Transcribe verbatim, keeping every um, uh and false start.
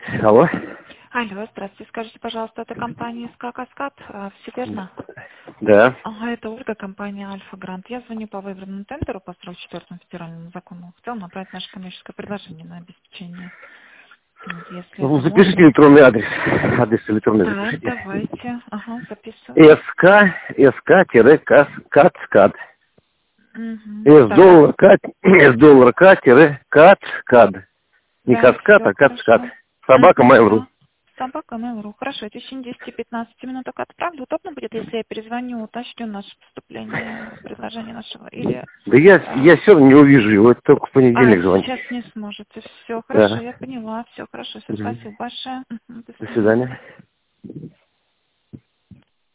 Алло. Алло, здравствуйте. Скажите, пожалуйста, это компания СК «Каскад», а, все верно? Да. Ага, это Ольга, компания «Альфа Грант». Я звоню по выбранному тендеру по сорок четвёртому федеральному закону. Хотел направить наше коммерческое предложение на обеспечение. Вот, если Ну, это запишите можно. электронный адрес. Адрес электронный Так, запишите. давайте. Ага, записываю. СК, СК-Каскад. Угу. С Так. доллара К, С доллара К, Каскад. Не Да, Каскад, все а Каскад. хорошо. Собака Угу, Mail.ru. да. Собака Mail.ru. Хорошо, в течение десяти-пятнадцати минут отправлю. Удобно будет, если я перезвоню, уточню наше поступление, предложение нашего, или... Да я, а, я все равно не увижу его, это только в А, понедельник сейчас звоните. не сможете. Все, хорошо, Да. я поняла. Все, хорошо, все, Мгм. спасибо большое. Мгм, до До свидания. свидания.